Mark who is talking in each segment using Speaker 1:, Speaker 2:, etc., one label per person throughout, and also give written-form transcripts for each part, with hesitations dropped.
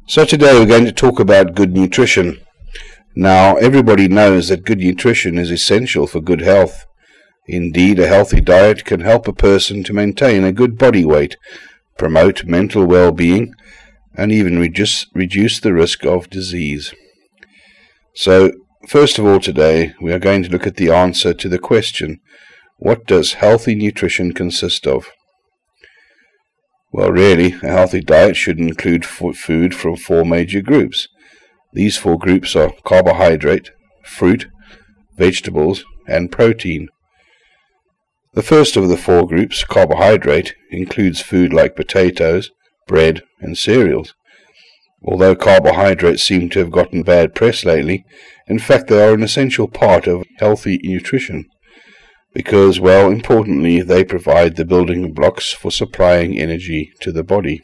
Speaker 1: So today we're going to talk about good nutrition. Now, everybody knows that good nutrition is essential for good health. Indeed, a healthy diet can help a person to maintain a good body weight, promote mental well-being, and even reduce the risk of disease. So, first of all today, we are going to look at the answer to the question, what does healthy nutrition consist of? Well, really, a healthy diet should include food from four major groups. These four groups are carbohydrate, fruit, vegetables, and protein. The first of the four groups, carbohydrate, includes food like potatoes, bread, and cereals. Although carbohydrates seem to have gotten bad press lately, in fact they are an essential part of healthy nutrition. Because, well, importantly, they provide the building blocks for supplying energy to the body.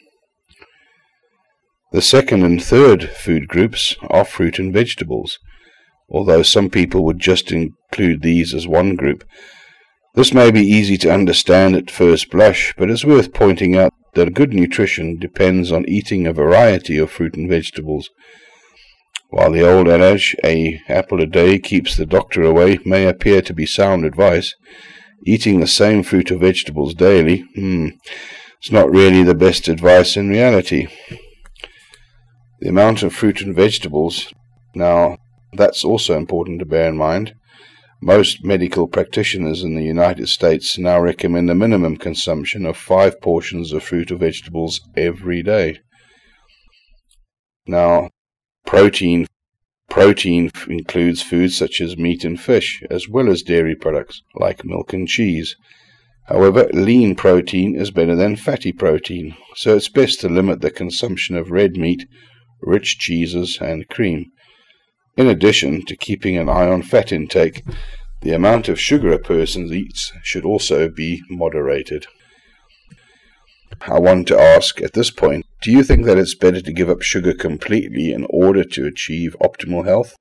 Speaker 1: The second and third food groups are fruit and vegetables, although some people would just include these as one group. This may be easy to understand at first blush, but it's worth pointing out that good nutrition depends on eating a variety of fruit and vegetables. While the old adage, "an apple a day keeps the doctor away," may appear to be sound advice, eating the same fruit or vegetables daily, it's not really the best advice in reality. The amount of fruit and vegetables, now that's also important to bear in mind. Most medical practitioners in the United States now recommend a minimum consumption of 5 portions of fruit or vegetables every day. Now, Protein includes foods such as meat and fish, as well as dairy products like milk and cheese. However, lean protein is better than fatty protein, so it's best to limit the consumption of red meat, rich cheeses, and cream. In addition to keeping an eye on fat intake, the amount of sugar a person eats should also be moderated. I want to ask at this point, do you think that it's better to give up sugar completely in order to achieve optimal health?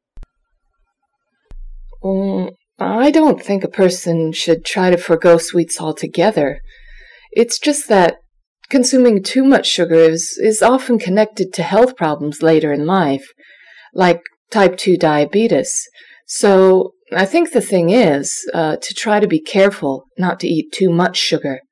Speaker 2: I don't think a person should try to forgo sweets altogether. It's just that consuming too much sugar is often connected to health problems later in life, like type 2 diabetes. So I think the thing is to try to be careful not to eat too much sugar.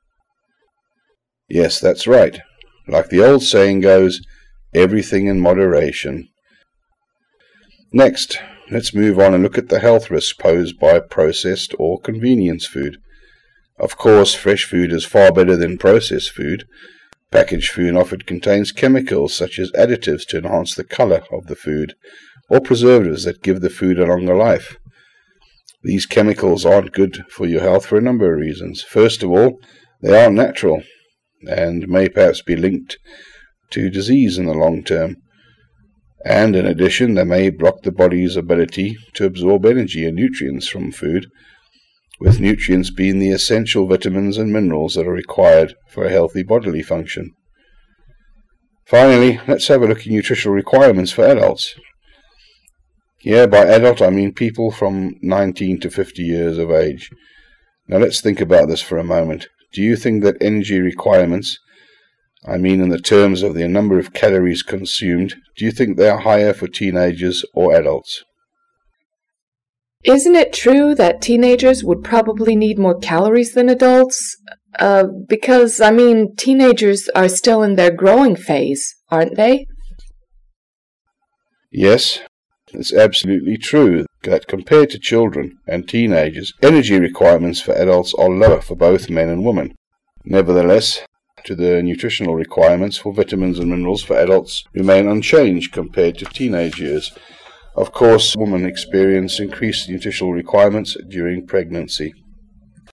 Speaker 1: Yes, that's right. Like the old saying goes, everything in moderation. Next, let's move on and look at the health risks posed by processed or convenience food. Of course, fresh food is far better than processed food. Packaged food often contains chemicals such as additives to enhance the color of the food, or preservatives that give the food a longer life. These chemicals aren't good for your health for a number of reasons. First of all, they aren't natural, and may perhaps be linked to disease in the long term. And in addition, they may block the body's ability to absorb energy and nutrients from food, with nutrients being the essential vitamins and minerals that are required for a healthy bodily function. Finally, let's have a look at nutritional requirements for adults. Here, by adult, I mean people from 19 to 50 years of age. Now let's think about this for a moment. Do you think that energy requirements, I mean in the terms of the number of calories consumed, do you think they are higher for teenagers or adults?
Speaker 2: Isn't it true that teenagers would probably need more calories than adults? Because, teenagers are still in their growing phase, aren't they?
Speaker 1: Yes, it's absolutely true that compared to children and teenagers, energy requirements for adults are lower for both men and women. Nevertheless, the nutritional requirements for vitamins and minerals for adults remain unchanged compared to teenage years. Of course, women experience increased nutritional requirements during pregnancy.